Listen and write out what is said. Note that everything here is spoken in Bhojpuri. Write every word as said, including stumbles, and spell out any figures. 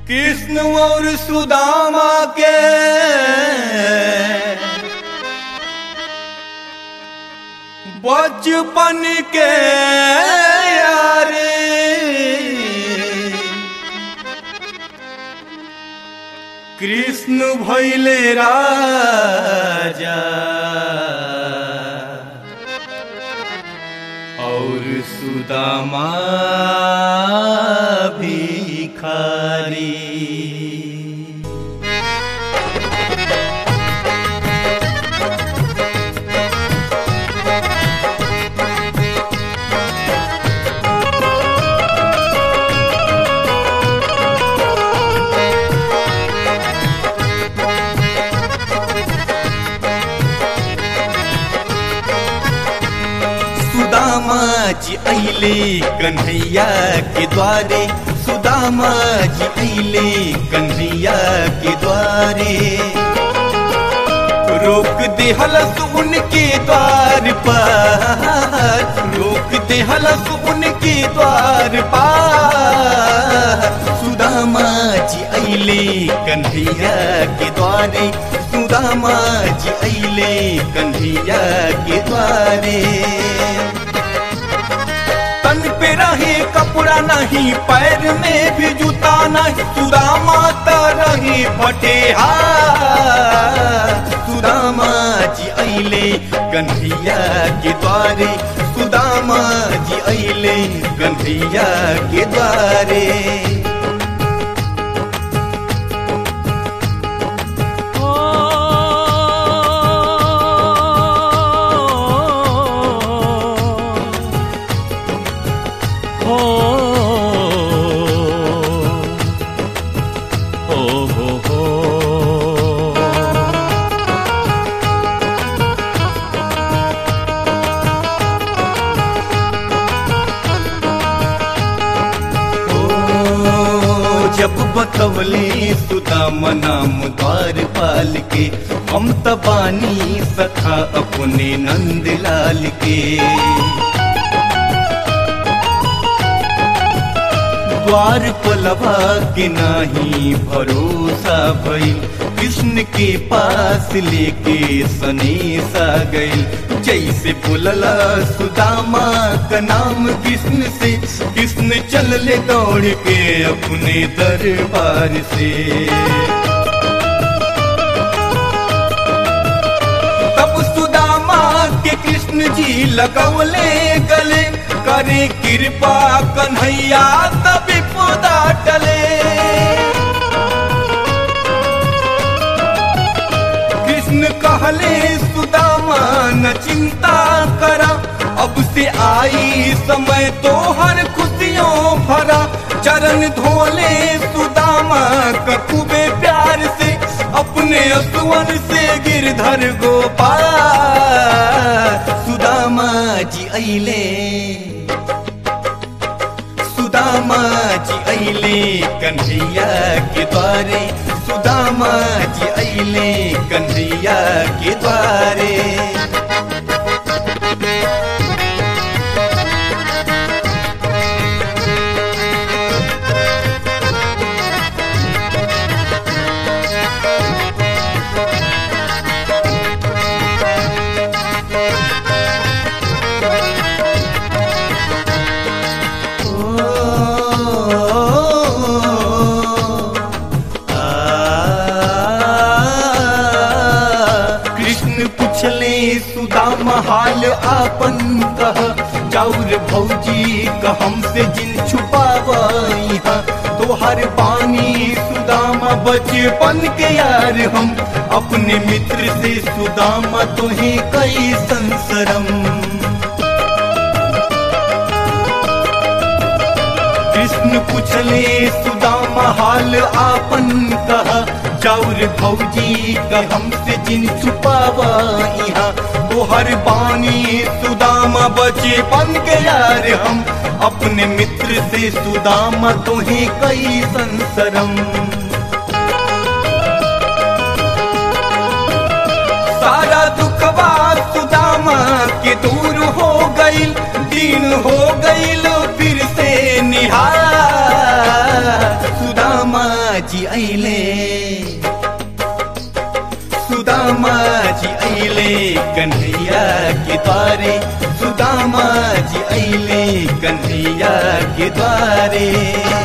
कृष्ण और सुदामा के बचपन के यारे कृष्ण भइले राजा और सुदामा भिखारी। सुदामा जी अइले कन्हैया के द्वारे, सुदामा जी अइले कन्हैया के द्वारे। रोक दे हलस उनके द्वार पर, रोक दे हलस उनके द्वार पर। सुदामा जी अइले कन्हैया के द्वारे, सुदामा जी अइले कन्हैया के द्वारे। तन पे रहे कपड़ा नहीं, पैर में भी जूता नहीं, सुदामा तो रहे फटेहा। सुदामा जी अइले कन्हैया के द्वारे, सुदामा जी अइले कन्हैया के द्वारे। जब बतवले सुदामा नाम द्वारपाल के, हम तबानी सखा अपने नंदलाल के। द्वारपालवा के नाही भरोसा भइल, कृष्ण के पास लेके सनेसा गइल। जैसे बोलला सुदामा का नाम कृष्ण से, कृष्ण चलले दौड़ के अपने दरबार से। तब सुदामा के कृष्ण जी लगौले गले, करे कृपा कन्हैया तब विपदा टले। कृष्ण कहले सुदामा न चिंता करा, अब से आई समय तो हर खुशियों भरा। चरण धोले सुदामा खूबे प्यार से, अपने असुवन से गिरधर गोपाल। सुदामा जी अइले, सुदामा जी अइले कन्हैया के द्वारे, सुदामा जी अइले कन्हैया के द्वारे। सुदामा हाल आपन कह, चाउर भौजी का हमसे जिन छुपावाई हा। तो हर पानी सुदामा बचपन के यार हम, अपने मित्र से सुदामा तुहे कई संसरम। कृष्ण पूछले सुदामा हाल आपन कहा, चाउर भौजी का हमसे जिन छुपावाई हा। तो हर बानी सुदामा बचपन के यार हम, अपने मित्र से सुदामा तुहे कई संसरम। सारा दुखवा सुदामा के दूर हो गईल, दिन हो गईल फिर से निहार। सुदामा जी अइले सुदामा जी अइले कन्हैया के द्वारे सुदामा जी अइले कन्हैया के द्वारे।